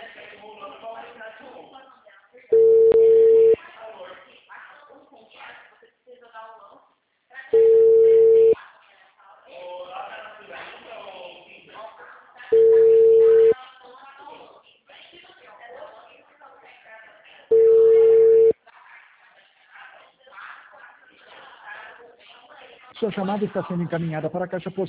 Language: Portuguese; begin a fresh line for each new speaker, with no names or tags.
Sua chamada está sendo encaminhada para a caixa postal.